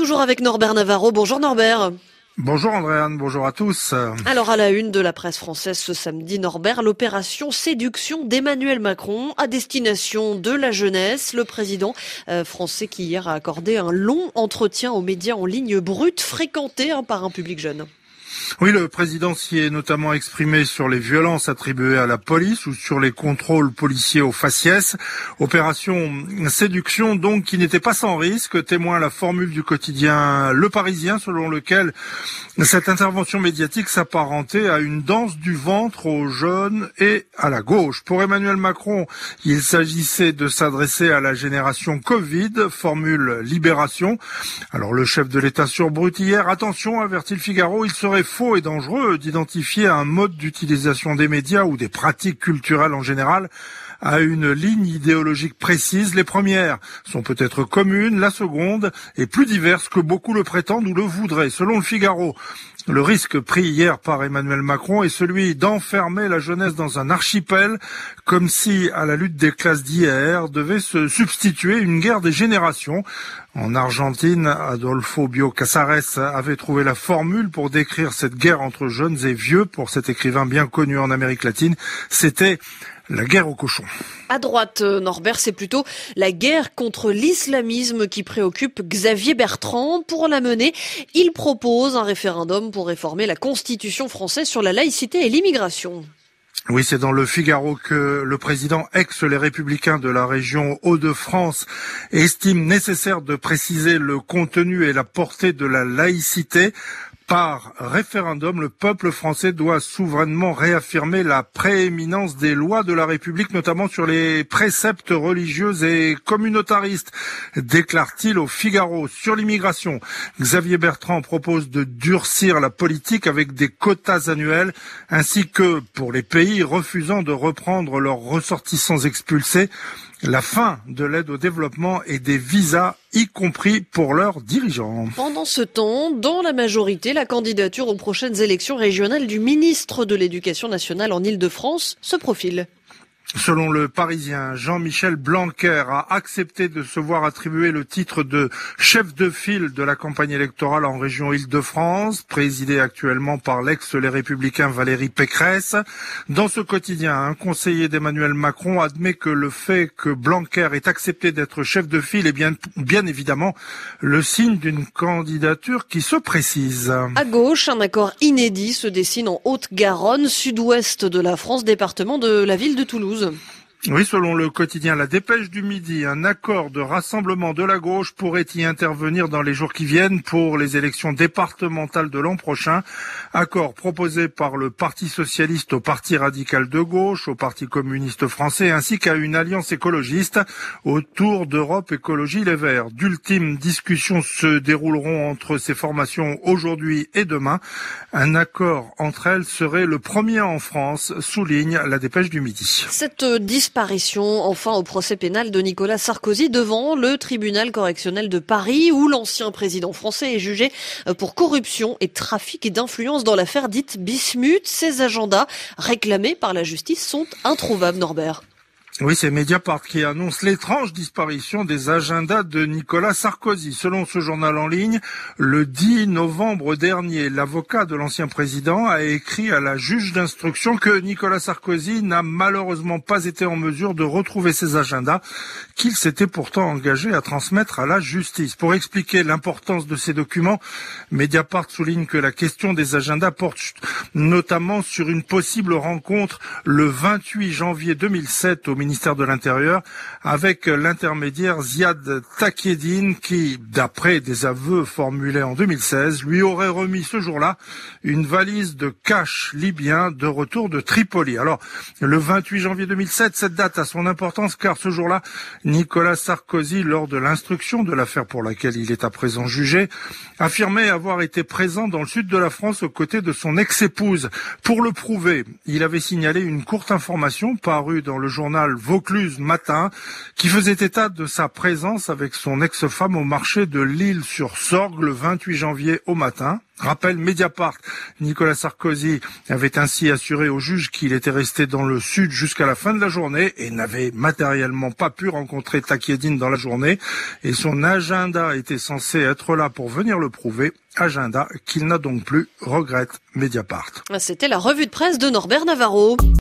toujours avec Norbert Navarro. Bonjour Norbert. Bonjour Andréane, bonjour à tous. Alors à la une de la presse française ce samedi, Norbert, l'opération séduction d'Emmanuel Macron à destination de la jeunesse. Le président français qui hier a accordé un long entretien aux médias en ligne brut, fréquenté par un public jeune. Oui, le président s'y est notamment exprimé sur les violences attribuées à la police ou sur les contrôles policiers aux faciès. Opération séduction donc qui n'était pas sans risque, témoin la formule du quotidien Le Parisien selon lequel cette intervention médiatique s'apparentait à une danse du ventre aux jeunes et à la gauche. Pour Emmanuel Macron, il s'agissait de s'adresser à la génération Covid, formule Libération. Alors le chef de l'État surbrute hier, attention, avertit le Figaro, il serait faux et dangereux d'identifier un mode d'utilisation des médias ou des pratiques culturelles en général à une ligne idéologique précise. Les premières sont peut-être communes, la seconde est plus diverse que beaucoup le prétendent ou le voudraient. Selon le Figaro, le risque pris hier par Emmanuel Macron est celui d'enfermer la jeunesse dans un archipel, comme si à la lutte des classes d'hier devait se substituer une guerre des générations. En Argentine, Adolfo Bioy Casares avait trouvé la formule pour décrire cette guerre entre jeunes et vieux. Pour cet écrivain bien connu en Amérique latine, c'était la guerre aux cochons. À droite, Norbert, c'est plutôt la guerre contre l'islamisme qui préoccupe Xavier Bertrand. Pour la mener, il propose un référendum pour réformer la Constitution française sur la laïcité et l'immigration. Oui, c'est dans le Figaro que le président les Républicains de la région Hauts-de-France estime nécessaire de préciser le contenu et la portée de la laïcité. Par référendum, le peuple français doit souverainement réaffirmer la prééminence des lois de la République, notamment sur les préceptes religieux et communautaristes, déclare-t-il au Figaro. Sur l'immigration, Xavier Bertrand propose de durcir la politique avec des quotas annuels, ainsi que pour les pays refusant de reprendre leurs ressortissants expulsés, la fin de l'aide au développement et des visas, y compris pour leurs dirigeants. Pendant ce temps, dans la majorité, la candidature aux prochaines élections régionales du ministre de l'Éducation nationale en Île-de-France se profile. Selon le Parisien, Jean-Michel Blanquer a accepté de se voir attribuer le titre de chef de file de la campagne électorale en région Île-de-France, présidée actuellement par l'ex-Les Républicains Valérie Pécresse. Dans ce quotidien, un conseiller d'Emmanuel Macron admet que le fait que Blanquer ait accepté d'être chef de file est bien évidemment le signe d'une candidature qui se précise. À gauche, un accord inédit se dessine en Haute-Garonne, sud-ouest de la France, département de la ville de Toulouse. Oui, selon le quotidien La Dépêche du Midi, un accord de rassemblement de la gauche pourrait y intervenir dans les jours qui viennent pour les élections départementales de l'an prochain. Accord proposé par le Parti socialiste au Parti radical de gauche, au Parti communiste français, ainsi qu'à une alliance écologiste autour d'Europe Écologie Les Verts. D'ultimes discussions se dérouleront entre ces formations aujourd'hui et demain. Un accord entre elles serait le premier en France, souligne La Dépêche du Midi. Cette disparition enfin au procès pénal de Nicolas Sarkozy devant le tribunal correctionnel de Paris où l'ancien président français est jugé pour corruption et trafic d'influence dans l'affaire dite Bismuth. Ses agendas réclamés par la justice sont introuvables, Norbert. Oui, c'est Mediapart qui annonce l'étrange disparition des agendas de Nicolas Sarkozy. Selon ce journal en ligne, le 10 novembre dernier, l'avocat de l'ancien président a écrit à la juge d'instruction que Nicolas Sarkozy n'a malheureusement pas été en mesure de retrouver ses agendas, qu'il s'était pourtant engagé à transmettre à la justice. Pour expliquer l'importance de ces documents, Mediapart souligne que la question des agendas porte notamment sur une possible rencontre le 28 janvier 2007 au ministère de l'Intérieur avec l'intermédiaire Ziad Takieddine qui, d'après des aveux formulés en 2016, lui aurait remis ce jour-là une valise de cash libyen de retour de Tripoli. Alors, le 28 janvier 2007, cette date a son importance car ce jour-là, Nicolas Sarkozy, lors de l'instruction de l'affaire pour laquelle il est à présent jugé, affirmait avoir été présent dans le sud de la France aux côtés de son ex-épouse. Pour le prouver, il avait signalé une courte information parue dans le journal journal Vaucluse Matin, qui faisait état de sa présence avec son ex-femme au marché de L'Isle-sur-Sorgue le 28 janvier au matin. Rappel Mediapart, Nicolas Sarkozy avait ainsi assuré au juge qu'il était resté dans le sud jusqu'à la fin de la journée et n'avait matériellement pas pu rencontrer Takiedine dans la journée. Et son agenda était censé être là pour venir le prouver. Agenda qu'il n'a donc plus, regrette Mediapart. C'était la revue de presse de Norbert Navarro.